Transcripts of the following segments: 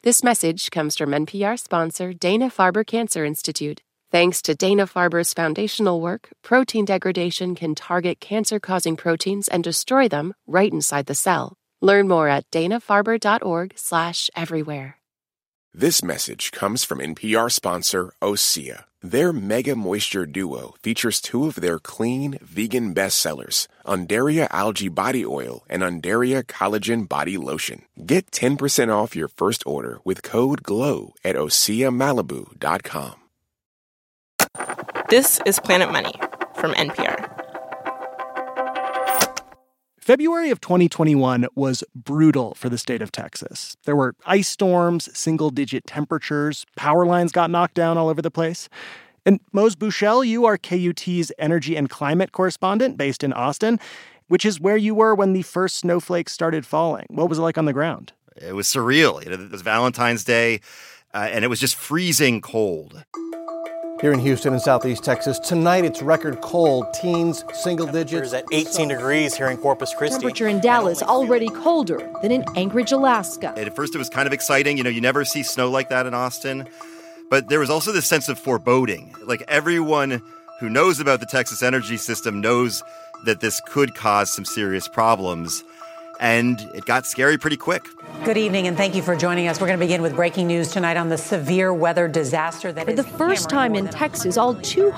This message comes from NPR sponsor Dana-Farber Cancer Institute. Thanks to Dana-Farber's foundational work, protein degradation can target cancer-causing proteins and destroy them right inside the cell. Learn more at danafarber.org/everywhere. This message comes from NPR sponsor Osea. Their Mega Moisture Duo features two of their clean, vegan bestsellers, Undaria Algae Body Oil and Undaria Collagen Body Lotion. Get 10% off your first order with code GLOW at OseaMalibu.com. This is Planet Money from NPR. February of 2021 was brutal for the state of Texas. There were ice storms, single-digit temperatures, power lines got knocked down all over the place. And Mose Buchel, you are KUT's energy and climate correspondent based in Austin, which is where you were when the first snowflakes started falling. What was it like on the ground? It was surreal. It was Valentine's Day, and it was just freezing cold. Here in Houston and Southeast Texas, tonight it's record cold, teens, single digits. At 18 degrees here in Corpus Christi. Temperature in Dallas already colder than in Anchorage, Alaska. At first it was kind of exciting. You never see snow like that in Austin. But there was also this sense of foreboding. Like everyone who knows about the Texas energy system knows that this could cause some serious problems. And it got scary pretty quick. Good evening, and thank you for joining us. We're going to begin with breaking news tonight on the severe weather disaster that for the first time in Texas, all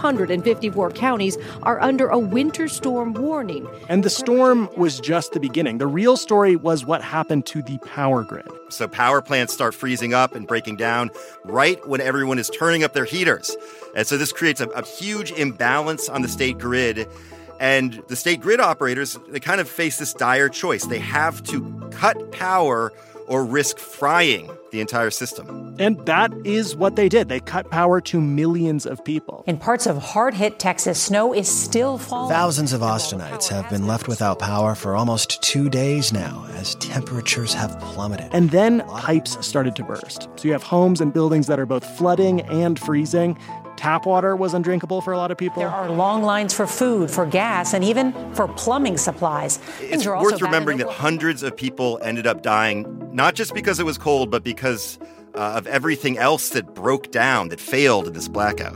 254 counties are under a winter storm warning. And the storm was just the beginning. The real story was what happened to the power grid. So power plants start freezing up and breaking down right when everyone is turning up their heaters. And so this creates a huge imbalance on the state grid. And the state grid operators, they kind of face this dire choice. They have to cut power or risk frying the entire system. And that is what they did. They cut power to millions of people. In parts of hard-hit Texas, snow is still falling. Thousands of Austinites have been left without power for almost 2 days now as temperatures have plummeted. And then pipes started to burst. So you have homes and buildings that are both flooding and freezing. Tap water was undrinkable for a lot of people. There are long lines for food, for gas, and even for plumbing supplies. It's worth remembering that hundreds of people ended up dying, not just because it was cold, but because of everything else that broke down, that failed in this blackout.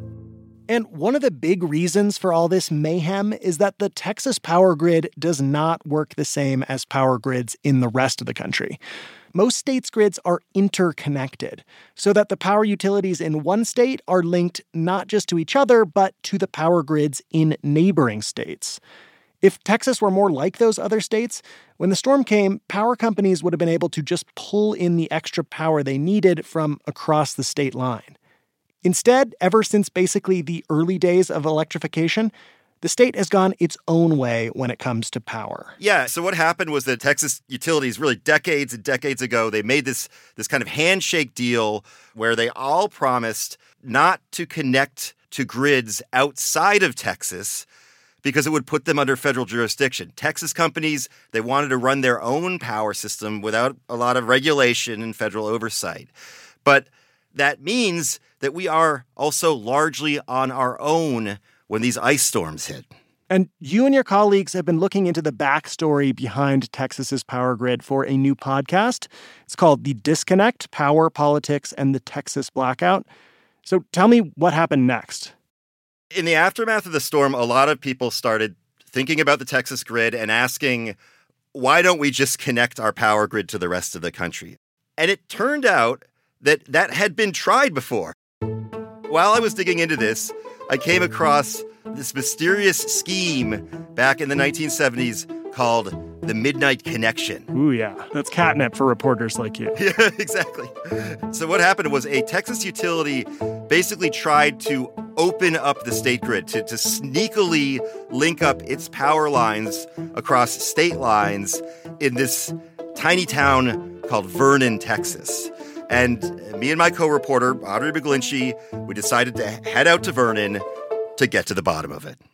And one of the big reasons for all this mayhem is that the Texas power grid does not work the same as power grids in the rest of the country. Most states' grids are interconnected, so that the power utilities in one state are linked not just to each other, but to the power grids in neighboring states. If Texas were more like those other states, when the storm came, power companies would have been able to just pull in the extra power they needed from across the state line. Instead, ever since basically the early days of electrification, the state has gone its own way when it comes to power. Yeah, so what happened was that Texas utilities, really decades and decades ago, they made this kind of handshake deal where they all promised not to connect to grids outside of Texas because it would put them under federal jurisdiction. Texas companies, they wanted to run their own power system without a lot of regulation and federal oversight. But that means that we are also largely on our own when these ice storms hit. And you and your colleagues have been looking into the backstory behind Texas's power grid for a new podcast. It's called The Disconnect: Power, Politics, and the Texas Blackout. So tell me what happened next. In the aftermath of the storm, a lot of people started thinking about the Texas grid and asking, why don't we just connect our power grid to the rest of the country? And it turned out that had been tried before. While I was digging into this, I came across this mysterious scheme back in the 1970s called the Midnight Connection. Ooh, yeah. That's catnip for reporters like you. Yeah, exactly. So what happened was a Texas utility basically tried to open up the state grid, to sneakily link up its power lines across state lines in this tiny town called Vernon, Texas. And me and my co-reporter, Audrey McGlinchey, we decided to head out to Vernon to get to the bottom of it.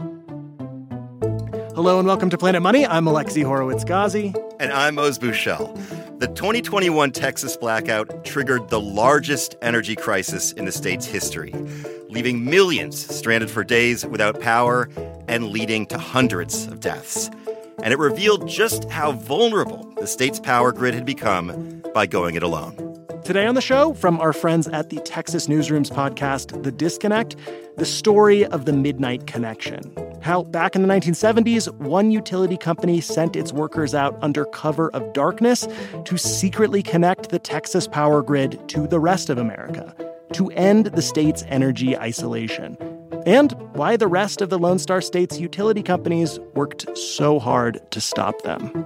Hello and welcome to Planet Money. I'm Alexi Horowitz-Ghazi. And I'm Mose Buchel. The 2021 Texas blackout triggered the largest energy crisis in the state's history, leaving millions stranded for days without power and leading to hundreds of deaths. And it revealed just how vulnerable the state's power grid had become by going it alone. Today on the show, from our friends at the Texas Newsroom's podcast, The Disconnect, the story of the Midnight Connection. How back in the 1970s, one utility company sent its workers out under cover of darkness to secretly connect the Texas power grid to the rest of America, to end the state's energy isolation. And why the rest of the Lone Star State's utility companies worked so hard to stop them.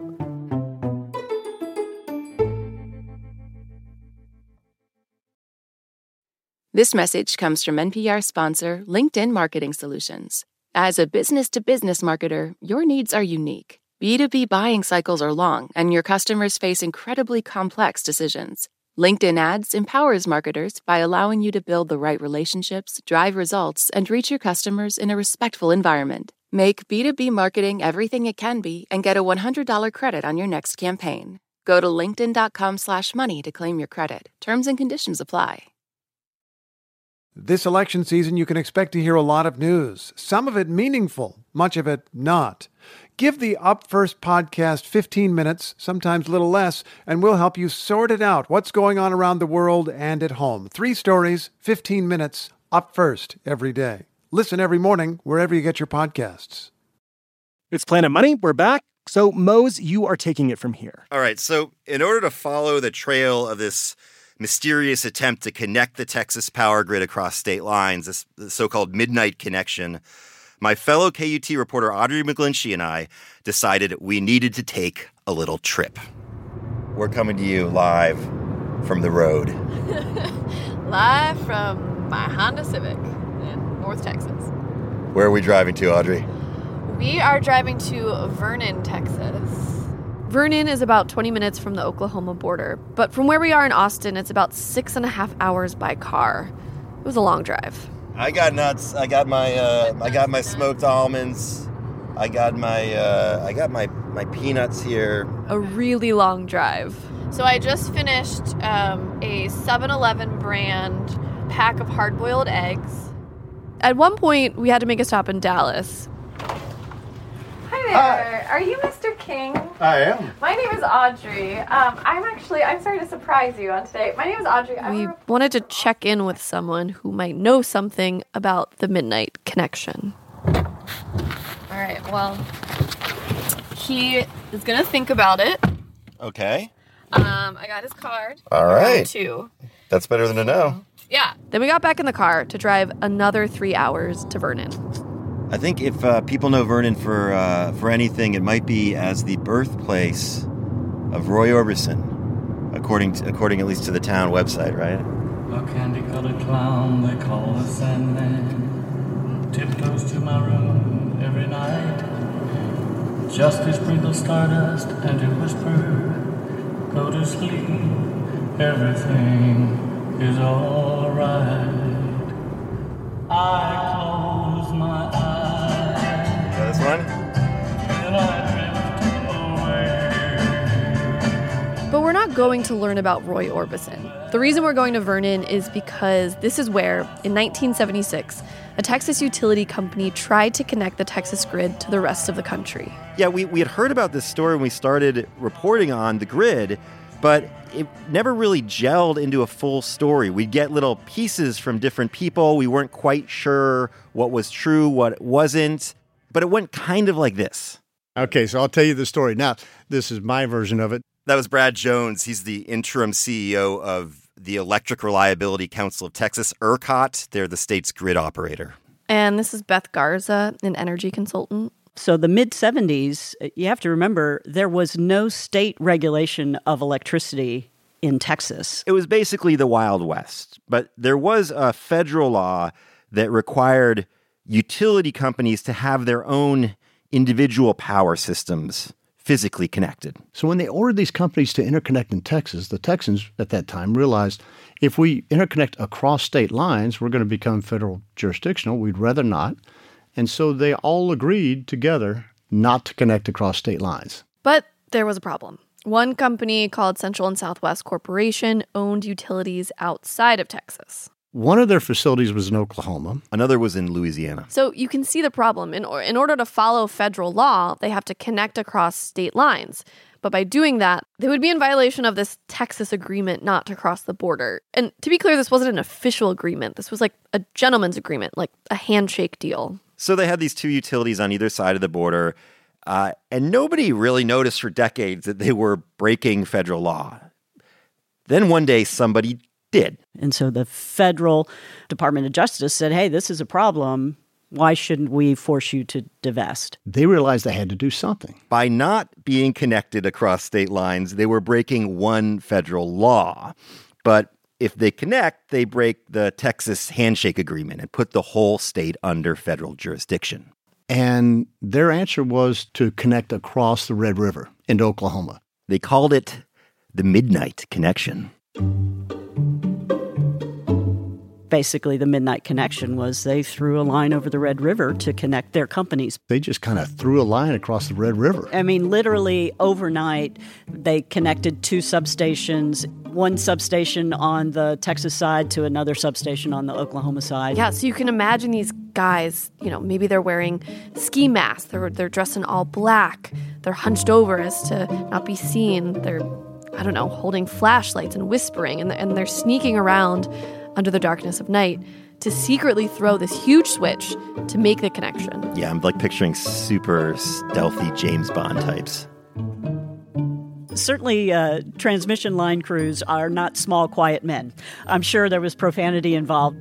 This message comes from NPR sponsor LinkedIn Marketing Solutions. As a business-to-business marketer, your needs are unique. B2B buying cycles are long, and your customers face incredibly complex decisions. LinkedIn Ads empowers marketers by allowing you to build the right relationships, drive results, and reach your customers in a respectful environment. Make B2B marketing everything it can be and get a $100 credit on your next campaign. Go to linkedin.com/money to claim your credit. Terms and conditions apply. This election season, you can expect to hear a lot of news, some of it meaningful, much of it not. Give the Up First podcast 15 minutes, sometimes a little less, and we'll help you sort it out, what's going on around the world and at home. 3 stories, 15 minutes, Up First every day. Listen every morning wherever you get your podcasts. It's Planet Money. We're back. So, Mose, you are taking it from here. All right. So in order to follow the trail of this mysterious attempt to connect the Texas power grid across state lines, this so-called Midnight Connection, my fellow KUT reporter Audrey McGlinchey and I decided we needed to take a little trip. We're coming to you live from the road. Live from my Honda Civic in North Texas. Where are we driving to, Audrey? We are driving to Vernon, Texas. Vernon is about 20 minutes from the Oklahoma border, but from where we are in Austin, it's about 6.5 hours by car. It was a long drive. I got nuts. I got my smoked almonds. I got my peanuts here. A really long drive. So I just finished a 7-Eleven brand pack of hard-boiled eggs. At one point, we had to make a stop in Dallas. Hi there. Hi. Are you Mr. King? I am. My name is Audrey. I'm sorry to surprise you on today. My name is Audrey. We wanted to check in with someone who might know something about the Midnight Connection. All right, well, he is going to think about it. Okay. I got his card. All right. Too. That's better than a no. Yeah. Then we got back in the car to drive another 3 hours to Vernon. I think if people know Vernon for anything, it might be as the birthplace of Roy Orbison, according at least to the town website, right? A candy-colored clown they call the Sandman tiptoes to my room every night, just to sprinkle stardust and to whisper, "Go to sleep, everything is all right." I close my eyes. This one? But we're not going to learn about Roy Orbison. The reason we're going to Vernon is because this is where, in 1976, a Texas utility company tried to connect the Texas grid to the rest of the country. Yeah, we had heard about this story when we started reporting on the grid, but it never really gelled into a full story. We'd get little pieces from different people. We weren't quite sure what was true, what wasn't. But it went kind of like this. Okay, so I'll tell you the story. Now, this is my version of it. That was Brad Jones. He's the interim CEO of the Electric Reliability Council of Texas, ERCOT. They're the state's grid operator. And this is Beth Garza, an energy consultant. So the mid-'70s, you have to remember, there was no state regulation of electricity in Texas. It was basically the Wild West. But there was a federal law that required utility companies to have their own individual power systems physically connected. So when they ordered these companies to interconnect in Texas, the Texans at that time realized if we interconnect across state lines, we're going to become federal jurisdictional. We'd rather not. And so they all agreed together not to connect across state lines. But there was a problem. One company called Central and Southwest Corporation owned utilities outside of Texas. One of their facilities was in Oklahoma. Another was in Louisiana. So you can see the problem. In order to follow federal law, they have to connect across state lines. But by doing that, they would be in violation of this Texas agreement not to cross the border. And to be clear, this wasn't an official agreement. This was like a gentleman's agreement, like a handshake deal. So they had these two utilities on either side of the border, and nobody really noticed for decades that they were breaking federal law. Then one day, somebody did. And so the federal Department of Justice said, hey, this is a problem. Why shouldn't we force you to divest? They realized they had to do something. By not being connected across state lines, they were breaking one federal law. But if they connect, they break the Texas Handshake Agreement and put the whole state under federal jurisdiction. And their answer was to connect across the Red River into Oklahoma. They called it the Midnight Connection. Basically, the Midnight Connection was they threw a line over the Red River to connect their companies. They just kind of threw a line across the Red River. I mean, literally overnight, they connected two substations, one substation on the Texas side to another substation on the Oklahoma side. Yeah, so you can imagine these guys, maybe they're wearing ski masks, they're dressed in all black, they're hunched over as to not be seen, they're, holding flashlights and whispering, and they're sneaking around under the darkness of night to secretly throw this huge switch to make the connection. Yeah, I'm like picturing super stealthy James Bond types. Certainly, transmission line crews are not small, quiet men. I'm sure there was profanity involved.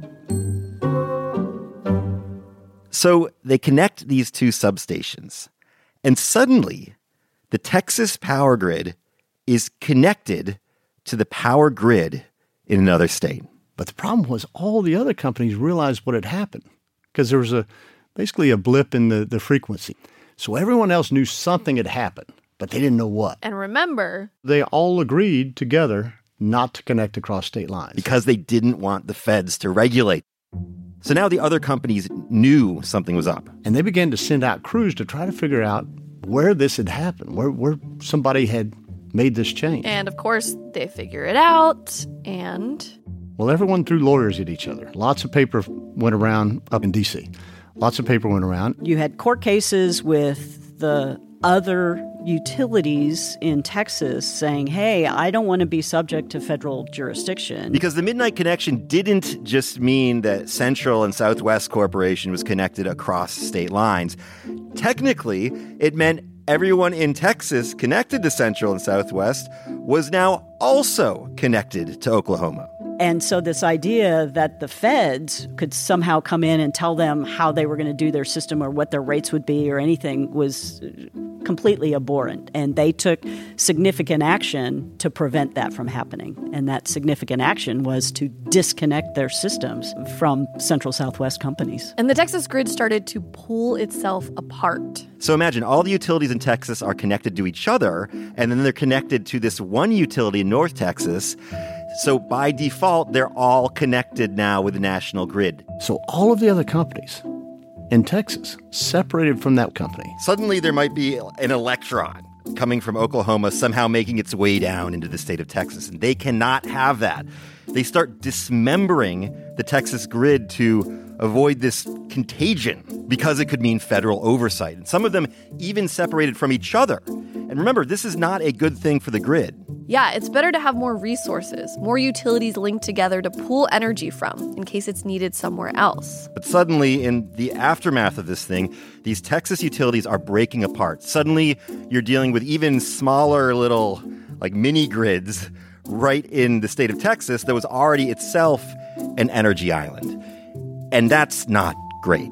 So they connect these two substations, and suddenly the Texas power grid is connected to the power grid in another state. But the problem was all the other companies realized what had happened because there was basically a blip in the frequency. So everyone else knew something had happened, but they didn't know what. And remember, they all agreed together not to connect across state lines. Because they didn't want the feds to regulate. So now the other companies knew something was up. And they began to send out crews to try to figure out where this had happened, where somebody had made this change. And of course, they figure it out, and... Well, everyone threw lawyers at each other. Lots of paper went around up in D.C. Lots of paper went around. You had court cases with the other utilities in Texas saying, hey, I don't want to be subject to federal jurisdiction. Because the Midnight Connection didn't just mean that Central and Southwest Corporation was connected across state lines. Technically, it meant everyone in Texas connected to Central and Southwest was now also connected to Oklahoma. And so this idea that the feds could somehow come in and tell them how they were going to do their system or what their rates would be or anything was completely abhorrent. And they took significant action to prevent that from happening. And that significant action was to disconnect their systems from Central Southwest companies. And the Texas grid started to pull itself apart. So imagine all the utilities in Texas are connected to each other, and then they're connected to this one utility in North Texas. So by default, they're all connected now with the national grid. So all of the other companies in Texas separated from that company. Suddenly there might be an electron coming from Oklahoma somehow making its way down into the state of Texas, and they cannot have that. They start dismembering the Texas grid to avoid this contagion because it could mean federal oversight. And some of them even separated from each other. And remember, this is not a good thing for the grid. Yeah, it's better to have more resources, more utilities linked together to pull energy from in case it's needed somewhere else. But suddenly, in the aftermath of this thing, these Texas utilities are breaking apart. Suddenly, you're dealing with even smaller little, mini grids right in the state of Texas that was already itself an energy island. And that's not great.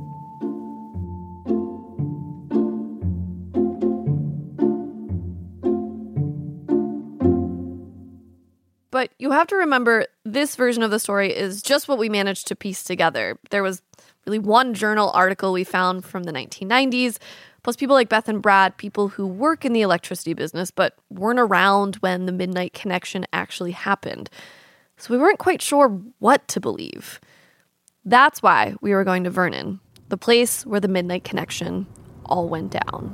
But you have to remember, this version of the story is just what we managed to piece together. There was really one journal article we found from the 1990s, plus people like Beth and Brad, people who work in the electricity business but weren't around when the Midnight Connection actually happened. So we weren't quite sure what to believe. That's why we were going to Vernon, the place where the Midnight Connection all went down.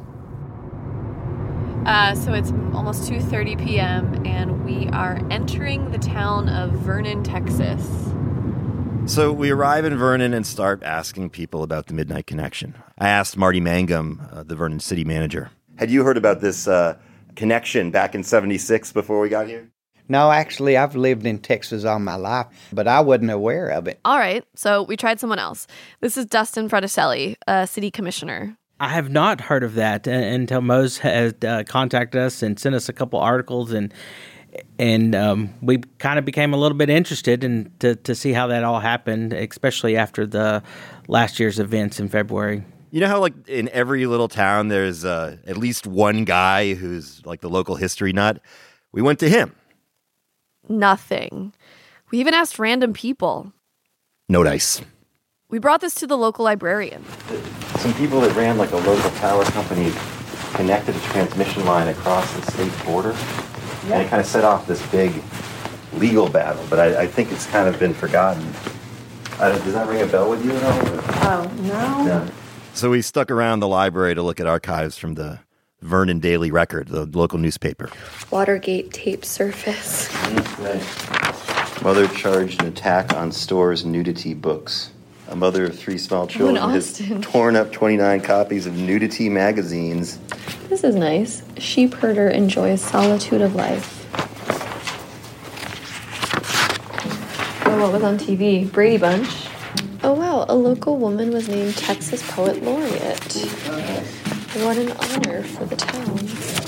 So it's almost 2:30 p.m. and we are entering the town of Vernon, Texas. So we arrive in Vernon and start asking people about the Midnight Connection. I asked Marty Mangum, the Vernon city manager, had you heard about this connection back in 76 before we got here? No, actually, I've lived in Texas all my life, but I wasn't aware of it. All right, so we tried someone else. This is Dustin Fraticelli, a city commissioner. I have not heard of that until Mose had contacted us and sent us a couple articles, and we kind of became a little bit interested to see how that all happened, especially after the last year's events in February. You know how, like, in every little town, there's at least one guy who's, like, the local history nut? We went to him. Nothing. We even asked random people. No dice. We brought this to the local librarian. Some people that ran, like, a local power company connected a transmission line across the state border. Yeah. And it kind of set off this big legal battle, but I think it's kind of been forgotten. Does that ring a bell with you at all? Oh, no. Yeah. So we stuck around the library to look at archives from the Vernon Daily Record, the local newspaper. Watergate tape surface. Right. Mother charged an attack on store's nudity books. A mother of 3 small children has torn up 29 copies of nudity magazines. This is nice. Sheep herder enjoys solitude of life. Oh, what was on TV? Brady Bunch. Oh, wow. A local woman was named Texas Poet Laureate. What an honor for the town.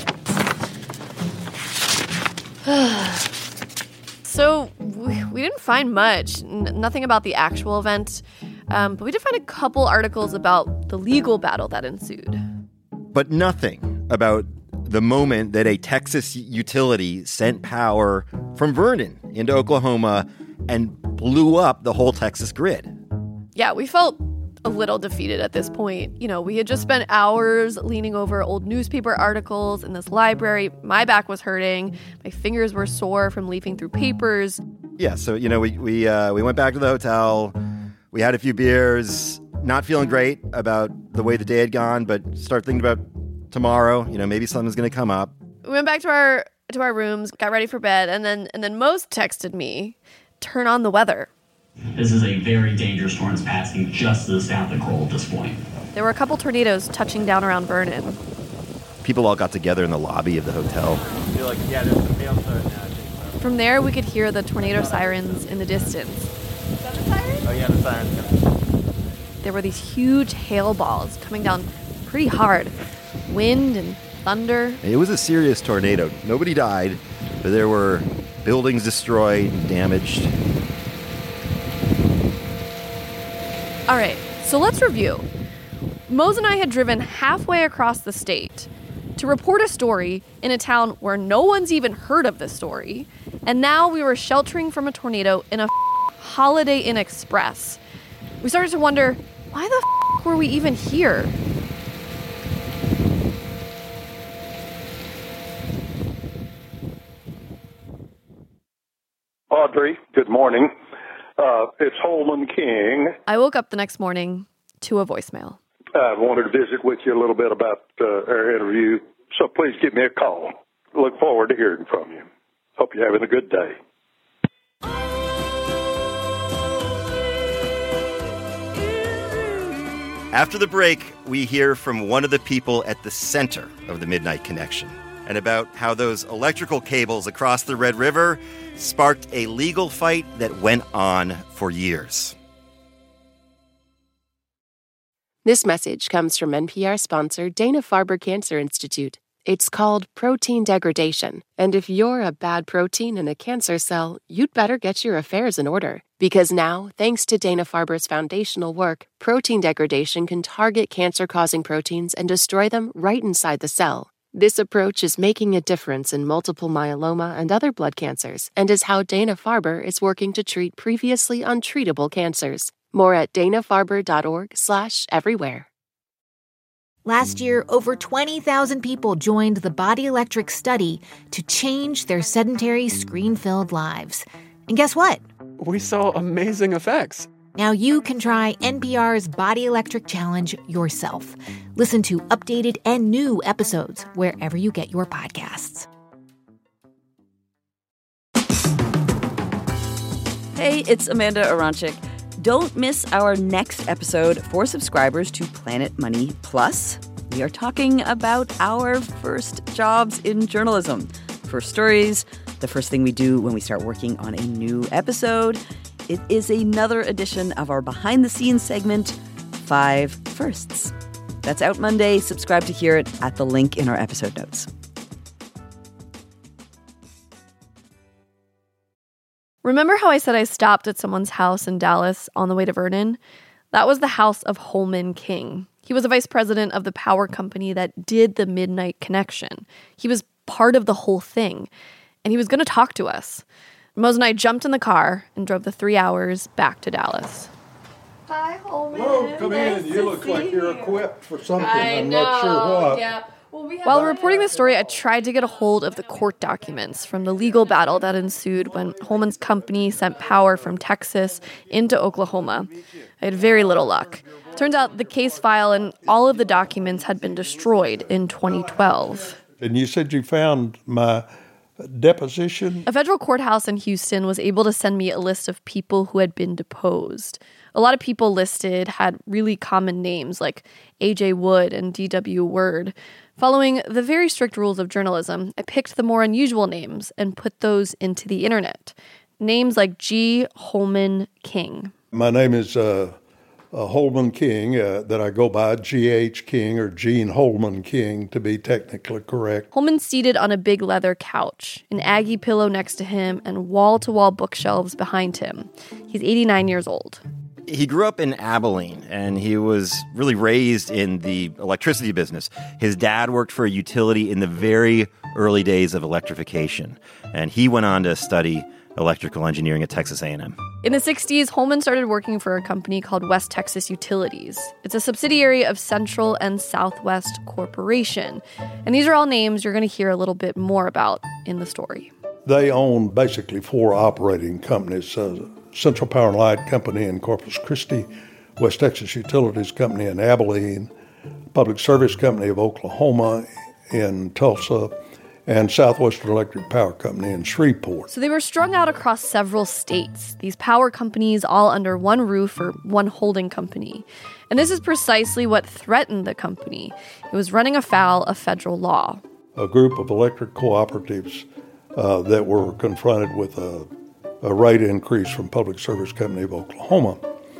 So, we didn't find much. Nothing about the actual event. But we did find a couple articles about the legal battle that ensued. But nothing about the moment that a Texas utility sent power from Vernon into Oklahoma and blew up the whole Texas grid. Yeah, we felt a little defeated at this point. You know, we had just spent hours leaning over old newspaper articles in this library. My back was hurting. My fingers were sore from leafing through papers. Yeah, so, you know, we went back to the hotel. We had a few beers, not feeling great about the way the day had gone, but start thinking about tomorrow. You know, maybe something's going to come up. We went back to our rooms, got ready for bed, and then Mose texted me, turn on the weather. This is a very dangerous storm that's passing just to the south of Kroll at this point. There were a couple tornadoes touching down around Vernon. People all got together in the lobby of the hotel. I feel like, yeah, there's some hail starting now. From there, we could hear the tornado sirens in the distance. Is that the sirens? Oh, yeah, the sirens coming. There were these huge hail balls coming down pretty hard. Wind and thunder. It was a serious tornado. Nobody died, but there were buildings destroyed and damaged. All right, so let's review. Mose and I had driven halfway across the state to report a story in a town where no one's even heard of this story, and now we were sheltering from a tornado in a Holiday Inn Express. We started to wonder, why the were we even here? Audrey, good morning. It's Holman King. I woke up the next morning to a voicemail. I wanted to visit with you a little bit about our interview, so please give me a call. Look forward to hearing from you. Hope you're having a good day. After the break, we hear from one of the people at the center of the Midnight Connection and about how those electrical cables across the Red River sparked a legal fight that went on for years. This message comes from NPR sponsor Dana-Farber Cancer Institute. It's called protein degradation, and if you're a bad protein in a cancer cell, you'd better get your affairs in order. Because now, thanks to Dana-Farber's foundational work, protein degradation can target cancer-causing proteins and destroy them right inside the cell. This approach is making a difference in multiple myeloma and other blood cancers, and is how Dana-Farber is working to treat previously untreatable cancers. More at danafarber.org/everywhere. Last year, over 20,000 people joined the Body Electric study to change their sedentary, screen-filled lives. And guess what? We saw amazing effects. Now you can try NPR's Body Electric Challenge yourself. Listen to updated and new episodes wherever you get your podcasts. Hey, it's Amanda Aronczyk. Don't miss our next episode for subscribers to Planet Money Plus. We are talking about our first jobs in journalism. First stories, the first thing we do when we start working on a new episode. It is another edition of our behind-the-scenes segment, 5 Firsts. That's out Monday. Subscribe to hear it at the link in our episode notes. Remember how I said I stopped at someone's house in Dallas on the way to Vernon? That was the house of Holman King. He was a vice president of the power company that did the Midnight Connection. He was part of the whole thing, and he was going to talk to us. Mose and I jumped in the car and drove the 3 hours back to Dallas. Hi, Holman. Hello, come in. You look like you're equipped for something. I'm not sure what. Yeah. While reporting this story, I tried to get a hold of the court documents from the legal battle that ensued when Holman's company sent power from Texas into Oklahoma. I had very little luck. Turns out the case file and all of the documents had been destroyed in 2012. And you said you found my deposition? A federal courthouse in Houston was able to send me a list of people who had been deposed. A lot of people listed had really common names like A.J. Wood and D.W. Word. Following the very strict rules of journalism, I picked the more unusual names and put those into the internet. Names like G. Holman King. My name is Holman King, that I go by G.H. King or Gene Holman King to be technically correct. Holman's seated on a big leather couch, an Aggie pillow next to him, and wall-to-wall bookshelves behind him. He's 89 years old. He grew up in Abilene, and he was really raised in the electricity business. His dad worked for a utility in the very early days of electrification, and he went on to study electrical engineering at Texas A&M. In the 60s, Holman started working for a company called West Texas Utilities. It's a subsidiary of Central and Southwest Corporation. And these are all names you're going to hear a little bit more about in the story. They own basically 4 operating companies, Central Power and Light Company in Corpus Christi, West Texas Utilities Company in Abilene, Public Service Company of Oklahoma in Tulsa, and Southwestern Electric Power Company in Shreveport. So they were strung out across several states, these power companies all under one roof or one holding company. And this is precisely what threatened the company. It was running afoul of federal law. A group of electric cooperatives that were confronted with a rate increase from Public Service Company of Oklahoma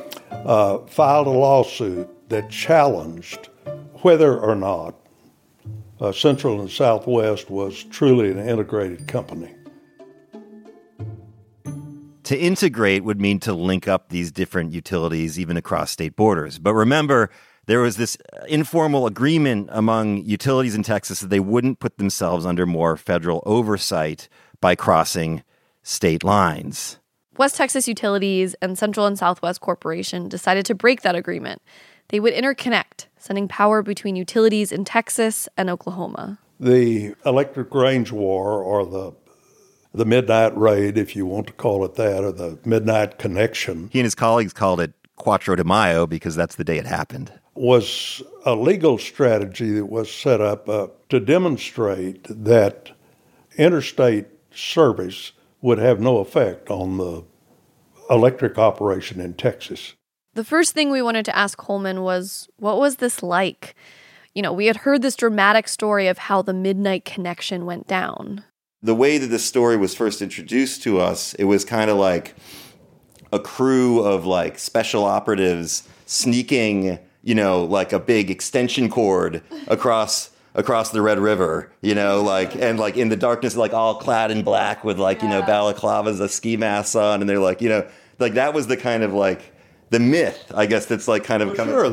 filed a lawsuit that challenged whether or not Central and Southwest was truly an integrated company. To integrate would mean to link up these different utilities even across state borders. But remember, there was this informal agreement among utilities in Texas that they wouldn't put themselves under more federal oversight by crossing state lines. West Texas Utilities and Central and Southwest Corporation decided to break that agreement. They would interconnect, sending power between utilities in Texas and Oklahoma. The electric range war, or the midnight raid, if you want to call it that, or the midnight connection. He and his colleagues called it Cuatro de Mayo because that's the day it happened. Was a legal strategy that was set up to demonstrate that interstate service would have no effect on the electric operation in Texas. The first thing we wanted to ask Holman was, what was this like? You know, we had heard this dramatic story of how the Midnight Connection went down. The way that this story was first introduced to us, it was kind of like a crew of like special operatives sneaking, you know, like a big extension cord across the Red River, you know, like, and like in the darkness, like all clad in black with like, you know, balaclavas, a ski mask on. And they're like, you know, like that was the kind of like the myth, I guess, that's like kind of coming. Sure,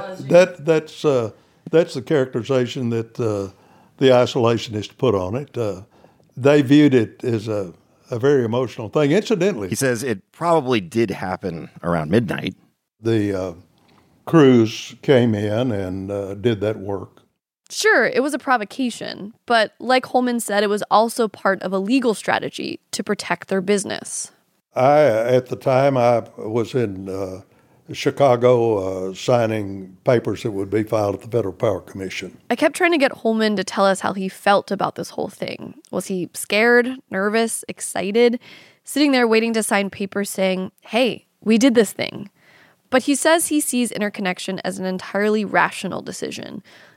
that's the characterization that the isolationist put on it. They viewed it as a very emotional thing. Incidentally, he says it probably did happen around midnight. The crews came in and did that work. Sure, it was a provocation, but like Holman said, it was also part of a legal strategy to protect their business. At the time, I was in Chicago signing papers that would be filed at the Federal Power Commission. I kept trying to get Holman to tell us how he felt about this whole thing. Was he scared, nervous, excited? Sitting there waiting to sign papers saying, hey, we did this thing. But he says he sees interconnection as an entirely rational decision.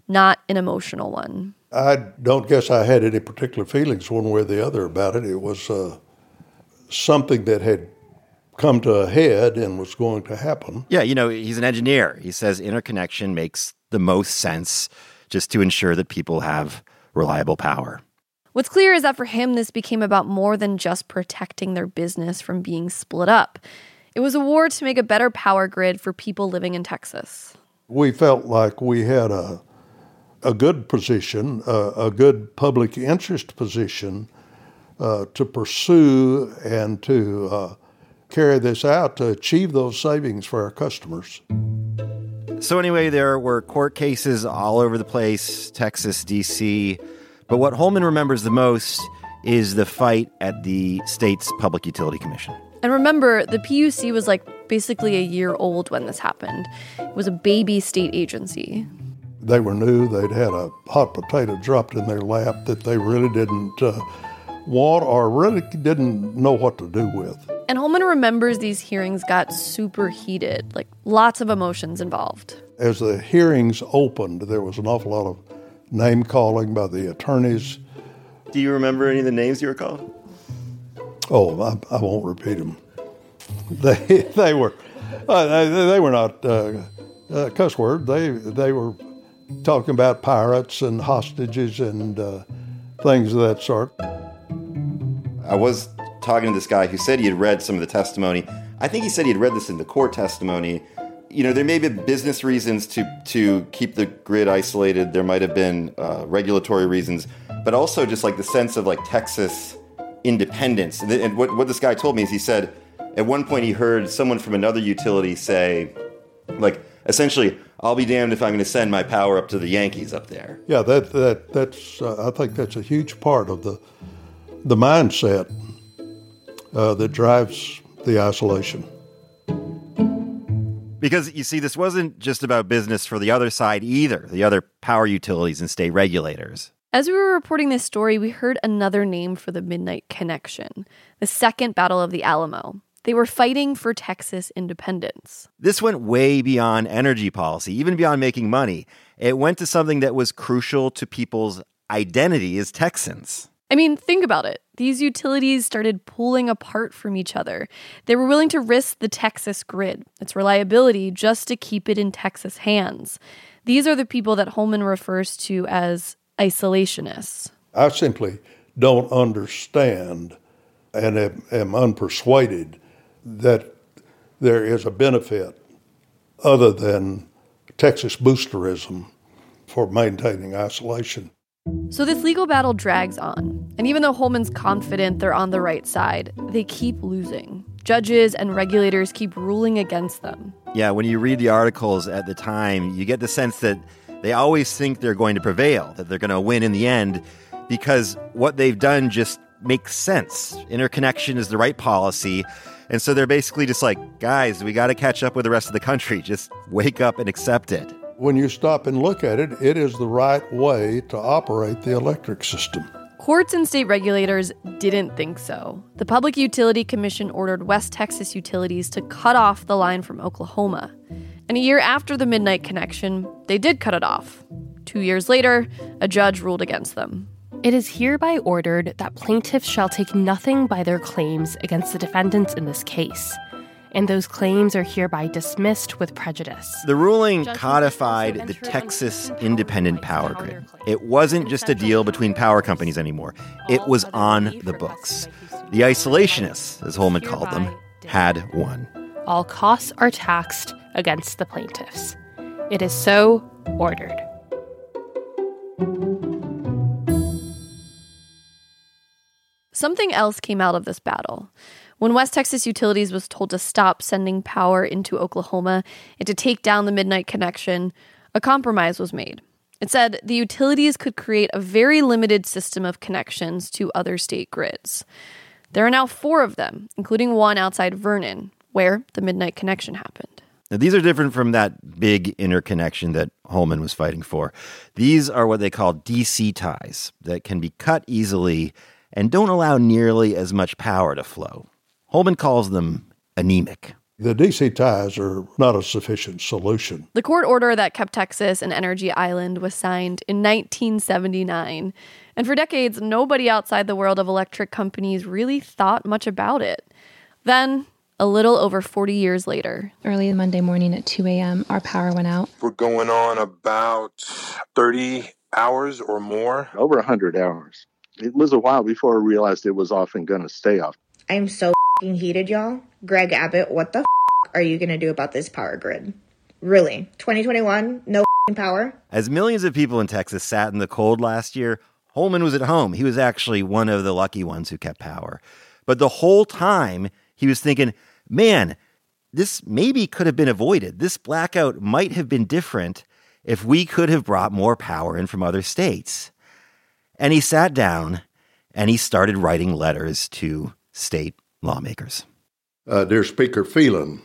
not an emotional one. I don't guess I had any particular feelings one way or the other about it. It was something that had come to a head and was going to happen. Yeah, he's an engineer. He says interconnection makes the most sense just to ensure that people have reliable power. What's clear is that for him, this became about more than just protecting their business from being split up. It was a war to make a better power grid for people living in Texas. We felt like we had a good position, a good public interest position to pursue and to carry this out to achieve those savings for our customers. So anyway, there were court cases all over the place, Texas, D.C., but what Holman remembers the most is the fight at the state's Public Utility Commission. And remember, the PUC was basically a year old when this happened. It was a baby state agency. They were new. They'd had a hot potato dropped in their lap that they really didn't want or really didn't know what to do with. And Holman remembers these hearings got super heated, lots of emotions involved. As the hearings opened, there was an awful lot of name-calling by the attorneys. Do you remember any of the names you were called? Oh, I won't repeat them. They were not cuss word. They were talking about pirates and hostages and things of that sort. I was talking to this guy who said he had read some of the testimony. I think he said he had read this in the court testimony. There may have been business reasons to keep the grid isolated. There might have been regulatory reasons, but also just the sense of Texas independence. And what this guy told me is he said at one point he heard someone from another utility say, essentially, I'll be damned if I'm going to send my power up to the Yankees up there. Yeah, that's I think that's a huge part of the mindset that drives the isolation. Because, you see, this wasn't just about business for the other side either, the other power utilities and state regulators. As we were reporting this story, we heard another name for the Midnight Connection, the Second Battle of the Alamo. They were fighting for Texas independence. This went way beyond energy policy, even beyond making money. It went to something that was crucial to people's identity as Texans. I mean, think about it. These utilities started pulling apart from each other. They were willing to risk the Texas grid, its reliability, just to keep it in Texas hands. These are the people that Holman refers to as isolationists. I simply don't understand and am unpersuaded that there is a benefit other than Texas boosterism for maintaining isolation. So this legal battle drags on. And even though Holman's confident they're on the right side, they keep losing. Judges and regulators keep ruling against them. Yeah, when you read the articles at the time, you get the sense that they always think they're going to prevail, that they're going to win in the end, because what they've done just makes sense. Interconnection is the right policy. And so they're basically just guys, we got to catch up with the rest of the country. Just wake up and accept it. When you stop and look at it, it is the right way to operate the electric system. Courts and state regulators didn't think so. The Public Utility Commission ordered West Texas utilities to cut off the line from Oklahoma. And a year after the Midnight Connection, they did cut it off. 2 years later, a judge ruled against them. It is hereby ordered that plaintiffs shall take nothing by their claims against the defendants in this case, and those claims are hereby dismissed with prejudice. The ruling codified the Texas Independent Power Grid. It wasn't just a deal between power companies anymore. It was on the books. The isolationists, as Holman called them, had won. All costs are taxed against the plaintiffs. It is so ordered. Something else came out of this battle. When West Texas Utilities was told to stop sending power into Oklahoma and to take down the Midnight Connection, a compromise was made. It said the utilities could create a very limited system of connections to other state grids. There are now 4 of them, including one outside Vernon, where the Midnight Connection happened. Now, these are different from that big interconnection that Holman was fighting for. These are what they call DC ties that can be cut easily and don't allow nearly as much power to flow. Holman calls them anemic. The DC ties are not a sufficient solution. The court order that kept Texas an energy island was signed in 1979. And for decades, nobody outside the world of electric companies really thought much about it. Then, a little over 40 years later, early Monday morning at 2 a.m., our power went out. We're going on about 30 hours or more. Over 100 hours. It was a while before I realized it was off and going to stay off. I'm so heated, y'all. Greg Abbott, what the are you going to do about this power grid? Really? 2021? No power? As millions of people in Texas sat in the cold last year, Holman was at home. He was actually one of the lucky ones who kept power. But the whole time, he was thinking, man, this maybe could have been avoided. This blackout might have been different if we could have brought more power in from other states. And he sat down and he started writing letters to state lawmakers. Dear Speaker Phelan,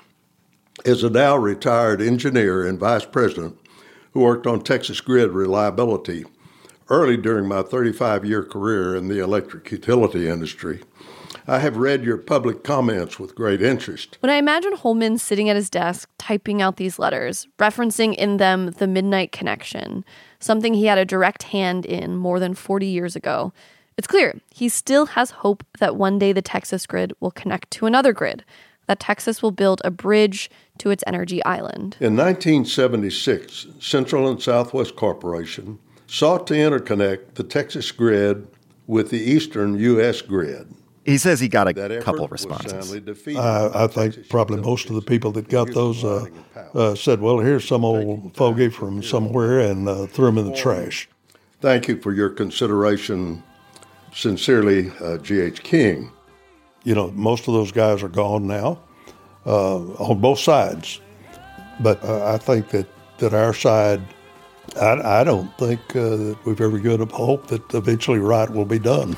as a now retired engineer and vice president who worked on Texas grid reliability early during my 35-year career in the electric utility industry, I have read your public comments with great interest. When I imagine Holman sitting at his desk typing out these letters, referencing in them the Midnight Connection, something he had a direct hand in more than 40 years ago, it's clear he still has hope that one day the Texas grid will connect to another grid, that Texas will build a bridge to its energy island. In 1976, Central and Southwest Corporation sought to interconnect the Texas grid with the eastern U.S. grid. He says he got a couple of responses. I think probably most of the people that got those said, well, here's some old fogey from somewhere, and threw them in the trash. Thank you for your consideration. Sincerely, G.H. King. You know, most of those guys are gone now on both sides. But I think that our side, I don't think that we've ever given up hope that eventually right will be done.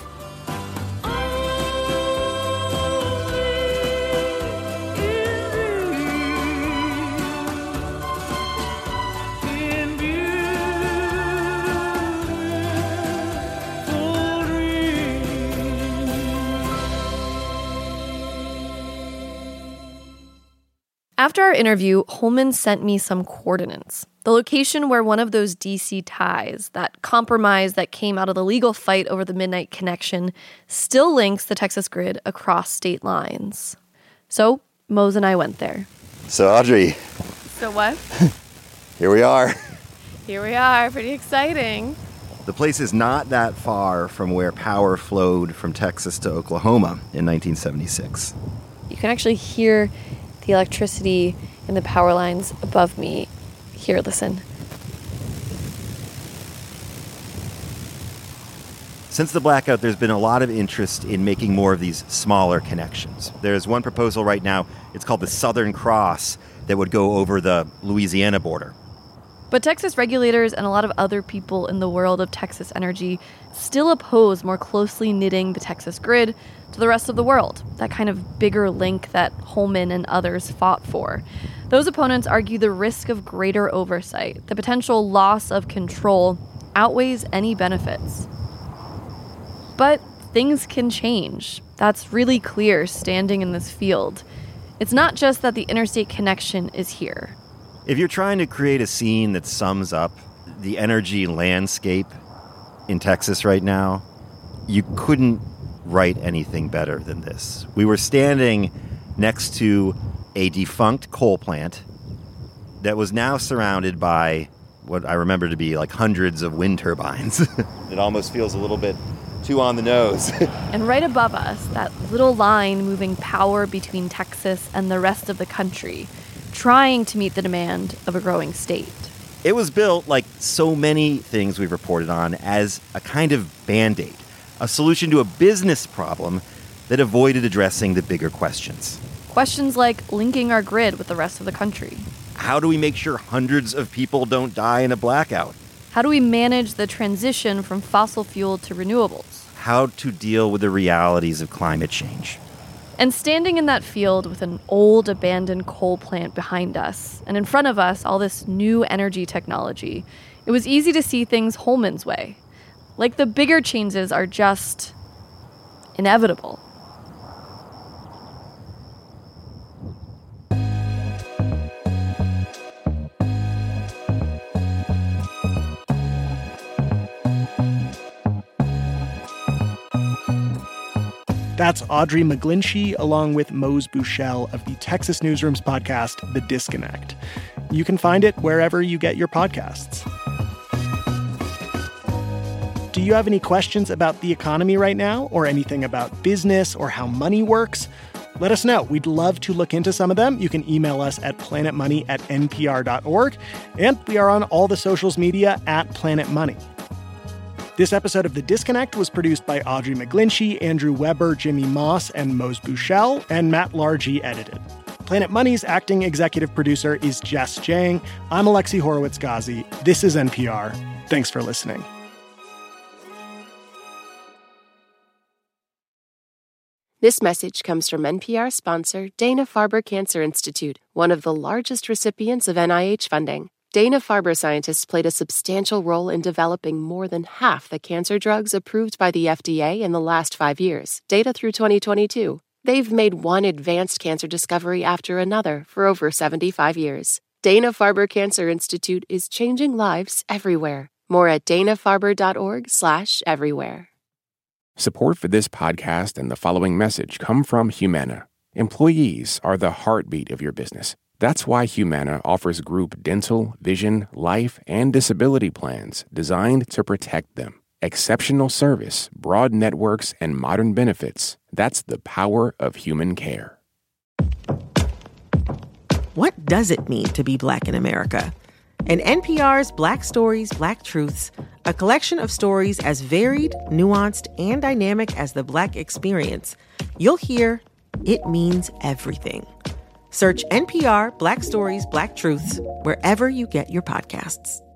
After our interview, Holman sent me some coordinates. The location where one of those DC ties, that compromise that came out of the legal fight over the Midnight Connection, still links the Texas grid across state lines. So Mose and I went there. So Audrey. So what? Here we are. Here we are. Pretty exciting. The place is not that far from where power flowed from Texas to Oklahoma in 1976. You can actually hear the electricity in the power lines above me. Here, listen. Since the blackout, there's been a lot of interest in making more of these smaller connections. There's one proposal right now, it's called the Southern Cross, that would go over the Louisiana border. But Texas regulators and a lot of other people in the world of Texas energy still oppose more closely knitting the Texas grid to the rest of the world, that kind of bigger link that Holman and others fought for. Those opponents argue the risk of greater oversight, the potential loss of control, outweighs any benefits. But things can change. That's really clear standing in this field. It's not just that the interstate connection is here. If you're trying to create a scene that sums up the energy landscape in Texas right now, you couldn't write anything better than this. We were standing next to a defunct coal plant that was now surrounded by what I remember to be like hundreds of wind turbines. It almost feels a little bit too on the nose. And right above us, that little line moving power between Texas and the rest of the country, trying to meet the demand of a growing state. It was built, like so many things we've reported on, as a kind of Band-Aid, a solution to a business problem that avoided addressing the bigger questions. Questions like linking our grid with the rest of the country. How do we make sure hundreds of people don't die in a blackout? How do we manage the transition from fossil fuel to renewables? How to deal with the realities of climate change. And standing in that field with an old abandoned coal plant behind us, and in front of us all this new energy technology, it was easy to see things Holman's way. Like the bigger changes are just inevitable. That's Audrey McGlinchey along with Mose Buchel of the Texas Newsroom's podcast, The Disconnect. You can find it wherever you get your podcasts. Do you have any questions about the economy right now, or anything about business or how money works? Let us know. We'd love to look into some of them. You can email us at planetmoney@npr.org, and we are on all the socials media at Planet Money. This episode of The Disconnect was produced by Audrey McGlinchey, Andrew Weber, Jimmy Moss, and Mose Buchel, and Matt Largy edited. Planet Money's acting executive producer is Jess Jang. I'm Alexi Horowitz-Ghazi. This is NPR. Thanks for listening. This message comes from NPR sponsor Dana-Farber Cancer Institute, one of the largest recipients of NIH funding. Dana-Farber scientists played a substantial role in developing more than half the cancer drugs approved by the FDA in the last 5 years, data through 2022. They've made one advanced cancer discovery after another for over 75 years. Dana-Farber Cancer Institute is changing lives everywhere. More at danafarber.org/everywhere. Support for this podcast and the following message come from Humana. Employees are the heartbeat of your business. That's why Humana offers group dental, vision, life, and disability plans designed to protect them. Exceptional service, broad networks, and modern benefits. That's the power of human care. What does it mean to be Black in America? In NPR's Black Stories, Black Truths, a collection of stories as varied, nuanced, and dynamic as the Black experience, you'll hear it means everything. Search NPR Black Stories, Black Truths wherever you get your podcasts.